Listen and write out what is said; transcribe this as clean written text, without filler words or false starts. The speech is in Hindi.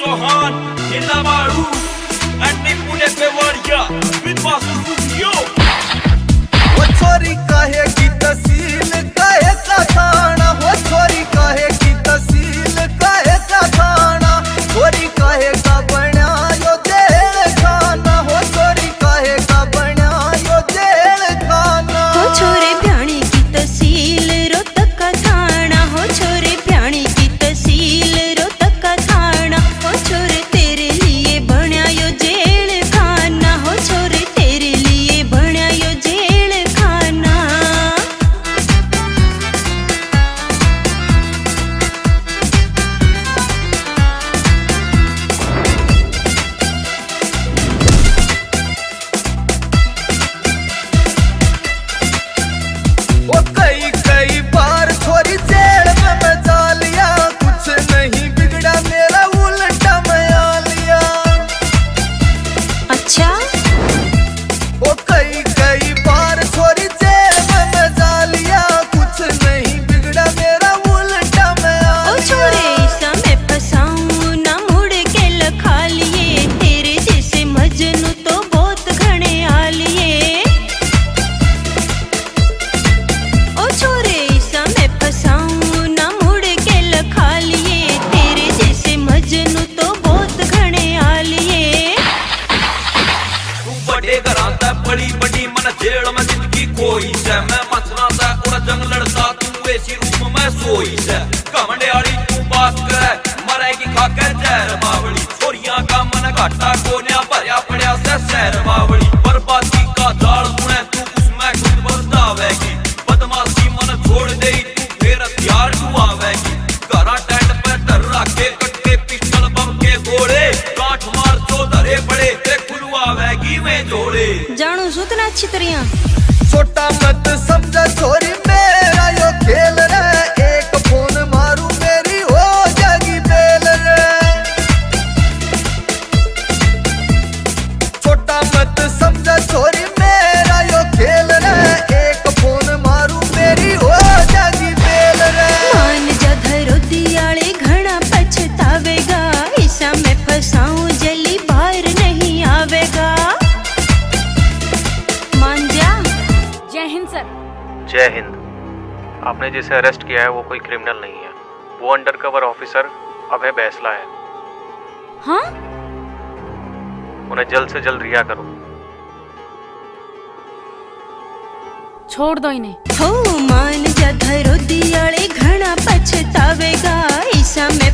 Johan, Nilamaru, and Nipune Pewaria with Master Rubio. वो छोरी काहे की तहसील काहे का थाना, वो छोरी काहे की तहसील काहे का थाना, छोरी काहे का बना यो जेल खाना, वो छोरी काहे का बना यो जेल खाना। हो छोरे भ्याणी की तहसील रोहतक का थाना, हो छोरे भ्याणी की तहसील रोहतक का थाना, हो छोरे तेरे लिए बना यो जेल खाना, हो छोरे तेरे लिए बना यो जेल खाना। वो कई बार छोरी जेल में मजा लिया, कुछ नहीं बिगड़ा मेरा उल्टा मया लिया। अच्छा वो कई बार छोरी जेल में मजा लिया, कुछ नहीं बिगड़ा मेरा उल्टा मया ओ लिया। छोरे समय फसाऊं ना मुड़ के लखा लिए, तेरे जैसे मजनू तो बहुत घने आ लिए। ओ छोरे समय फसाऊं ना मुड़ के लखा लिए, तेरे जैसे मजनू तो बहुत घने आ लिए। तू बड़े घराता बड़ी बड़ी मन जेल में जिंदगी कोई से, मैं मचना सा और जंग लड़ता तू ऐसी रूप में सोई से। कमंडे वाली तू बात करे मरेगी खाकर जहर बावली, छोरियां का मन घाटा कोन्या भरया पड़या से शहर बावली। बर्बादी का जाल सुने तू उसमें खुद बरतावेगी, बदमाशी मन छोड़ दे तू फिर हथियार डुआवेगी। घरा टेंट पे धर रखे कट्टे पिस्टल बम के गोले, काठ मार जो धरे पड़े ते खुलवावेगी में जोड़े। जानू सुतना अच्छी तरह छोटा मत समझ छोरी मेरा यो खेल रे, एक फोन मारू मेरी हो जाएगी बेल रे। छोटा मत समझ छोरी मेरा यो खेल रे, एक फोन मारू मेरी हो जाएगी बेल रे। मान जा धरो दियाले घना पछतावेगा, ऐसा मैं फसाऊं जल्दी बाहर नहीं आवेगा। मान जा। जय हिंद सर। जय हिंद। आपने जिसे अरेस्ट किया है वो कोई क्रिमिनल नहीं है, वो अंडरकवर ऑफिसर अभय बैसला है। हाँ उन्हें जल्द से जल्द रिहा करो। छोड़ दो इन्हें। हो मान जा धरो दियाले घना पछतावेगा, ऐसा मैं